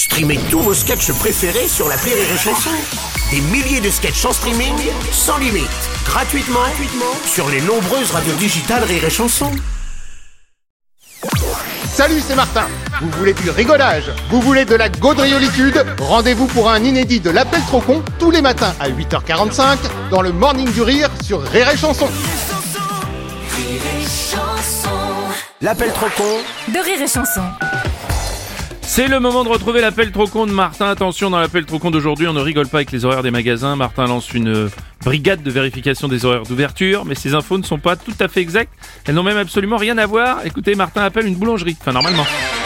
Streamez tous vos sketchs préférés sur l'appli Rire et Chanson. Des milliers de sketchs en streaming, sans limite, gratuitement sur les nombreuses radios digitales Rire et Chanson. Salut, c'est Martin. Vous voulez du rigolage? Vous voulez de la gaudriolitude? Rendez-vous pour un inédit de l'Appel trop con tous les matins à 8h45 dans le Morning du Rire sur Rire et Chanson. L'appel trop con de Rire et Chanson. C'est le moment de retrouver l'appel trop con de Martin. Attention, dans l'appel trop con d'aujourd'hui, on ne rigole pas avec les horaires des magasins. Martin lance une brigade de vérification des horaires d'ouverture, mais ces infos ne sont pas tout à fait exactes. Elles n'ont même absolument rien à voir. Écoutez, Martin appelle une boulangerie. Enfin, normalement.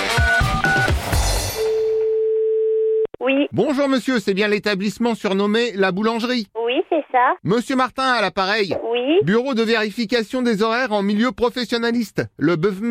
Oui, Bonjour monsieur, c'est bien l'établissement surnommé la boulangerie. oui, c'est ça. Monsieur Martin à l'appareil. Oui, Bureau de vérification des horaires en milieu professionnaliste. Le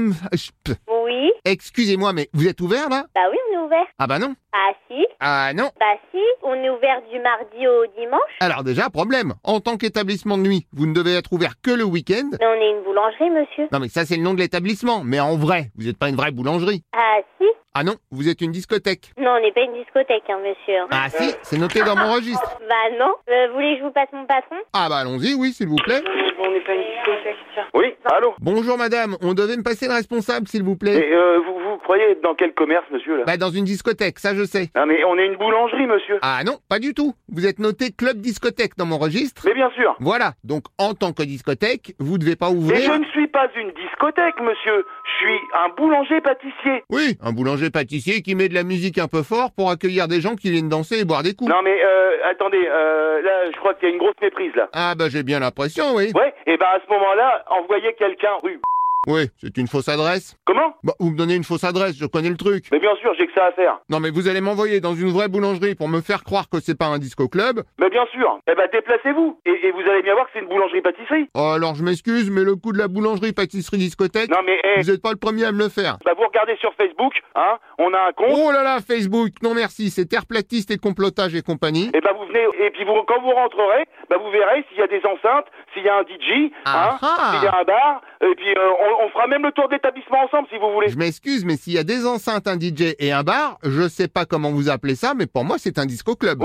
oui. Excusez-moi, mais vous êtes ouvert là? Bah oui, on est ouvert. Ah bah non. Ah si, Ah non. bah si, on est ouvert du mardi au dimanche. Alors déjà, problème. En tant qu'établissement de nuit, vous ne devez être ouvert que le week-end. Mais on est une boulangerie, monsieur. Non mais ça c'est le nom de l'établissement. Mais en vrai, vous n'êtes pas une vraie boulangerie. Ah si. Ah non, vous êtes une discothèque. Non, on n'est pas une discothèque, hein, monsieur. Ah si, c'est noté dans mon registre. Bah non. Vous voulez que je vous passe mon patron? Ah bah allons-y, oui, s'il vous plaît. On n'est pas une discothèque, tiens. Oui, allô. Bonjour madame, on devait me passer le responsable, s'il vous plaît. Et vous croyez être dans quel commerce, monsieur, là? Bah dans une discothèque, ça je sais. Ah, mais on est une boulangerie, monsieur. Ah non, pas du tout. Vous êtes noté club discothèque dans mon registre. Mais bien sûr. Voilà, donc en tant que discothèque, vous devez pas Mais ouvrir... je ne suis pas une discothèque, monsieur. Je suis un boulanger-pâtissier. Oui, un boulanger-pâtissier qui met de la musique un peu fort pour accueillir des gens qui viennent danser et boire des coups. Non, mais attendez, là, je crois qu'il y a une grosse méprise, là. Ah bah j'ai bien l'impression, oui. Ouais, et ben à ce moment-là, envoyez quelqu'un rue... Oui, c'est une fausse adresse. Comment? Bah vous me donnez une fausse adresse, je connais le truc. Mais bien sûr, j'ai que ça à faire. Non mais vous allez m'envoyer dans une vraie boulangerie pour me faire croire que c'est pas un disco club. Mais bien sûr. Eh ben déplacez-vous. Et vous allez bien voir que c'est une boulangerie-pâtisserie. Oh, alors je m'excuse, mais le coup de la boulangerie, pâtisserie, discothèque, Non, mais vous êtes pas le premier à me le faire. bah, vous regardez sur Facebook, hein, on a un compte. Oh là là, Facebook, non merci, c'est terre platiste et complotage et compagnie. Et ben vous venez, et puis quand vous rentrerez, bah vous verrez s'il y a des enceintes, s'il y a un DJ, Ah ah. s'il y a un bar, et puis on fera même le tour d'établissement ensemble si vous voulez. Je m'excuse, mais s'il y a des enceintes, un DJ et un bar, je sais pas comment vous appelez ça, mais pour moi c'est un disco club.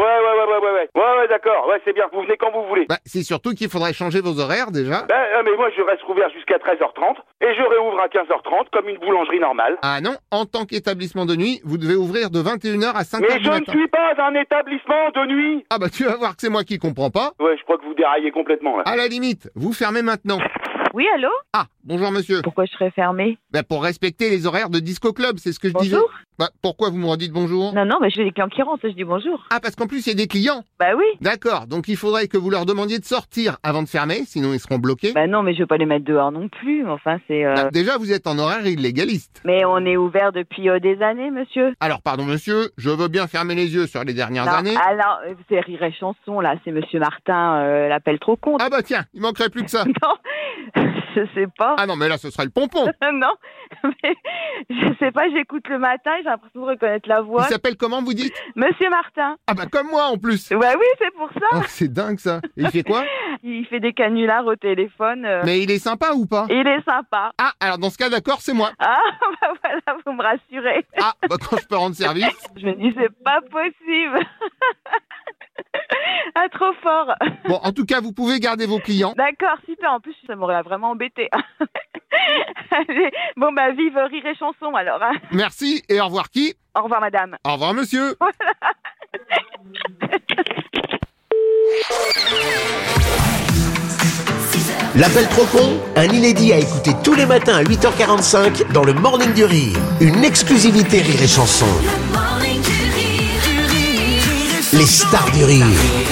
Ouais, d'accord, ouais, c'est bien, vous venez quand vous voulez. Bah, c'est surtout qu'il faudrait changer vos horaires déjà. Mais moi je reste ouvert jusqu'à 13h30, et je réouvre à 15h30 comme une boulangerie normale. Ah non, en tant qu'établissement de nuit, vous devez ouvrir de 21h à 5h Mais du je ne matin. suis pas un établissement de nuit. Ah bah tu vas voir que c'est moi qui comprends pas. Ouais, je crois que vous déraillez complètement là. À la limite, vous fermez maintenant. Oui, allô? Ah, bonjour monsieur. Pourquoi je serais fermée? Bah pour respecter les horaires de disco club, c'est ce que je disais. Bonjour? Bah pourquoi vous me redites bonjour? Non, mais j'ai des clients qui rentrent, je dis bonjour. Ah parce qu'en plus il y a des clients. Bah oui. D'accord, donc il faudrait que vous leur demandiez de sortir avant de fermer, sinon ils seront bloqués. Bah non, mais je veux pas les mettre dehors non plus, enfin c'est... Bah, déjà vous êtes en horaire illégaliste. Mais on est ouvert depuis des années, monsieur. Alors pardon monsieur, je veux bien fermer les yeux sur les dernières Non, années. alors, c'est Rire et Chanson, là, c'est monsieur Martin, l'appel trop con. Ah bah tiens, il manquerait plus que ça. Non, je sais pas. Ah non mais là ce serait le pompon. Non, mais je sais pas, j'écoute le matin, j'ai l'impression de reconnaître la Il voix. s'appelle comment vous dites? Monsieur Martin. Ah bah comme moi en plus. Bah oui, c'est pour ça. Oh, c'est dingue ça. Et il fait quoi? Il fait des canulars au téléphone. Mais il est sympa ou pas? Il est sympa. Ah alors dans ce cas d'accord c'est moi. Ah, bah voilà, vous me rassurez. Ah bah quand je peux rendre service. Je me dis, c'est pas possible. Ah, trop fort. Bon en tout cas vous pouvez garder vos clients. D'accord, super. En plus, ça m'aurait vraiment embêté. Allez, bon, bah, vive Rire et Chanson, alors. Hein. Merci et au revoir qui? Au revoir, madame. Au revoir monsieur. L'appel trop con, un inédit à écouter tous les matins à 8h45 dans le Morning du Rire. Une exclusivité Rire et Chanson. Les stars du rire.